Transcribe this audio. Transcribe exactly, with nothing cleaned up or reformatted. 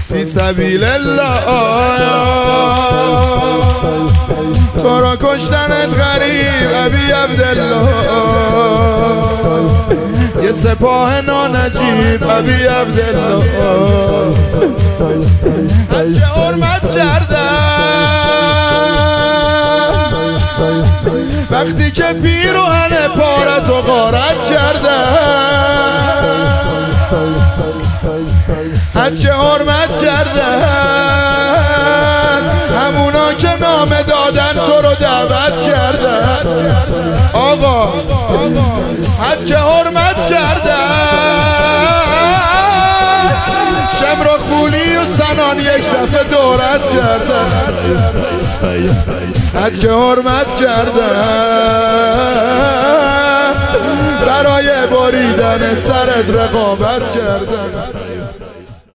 فی سبیل الله تو را کشتنت غریب ابی عبدالله یه سپاه نانجیب ابی عبدالله حد که حرمت کردن وقتی که پیروهن پارت و غارت کردن حد که حرمت کردن همونا که نامه دادن تو رو دعوت کردن آقا حد که حرمت کردن شمر و خولی و سنان یک دفعه دورت کردن حد که حرمت کردن برای بریدن سرت رقابت کردن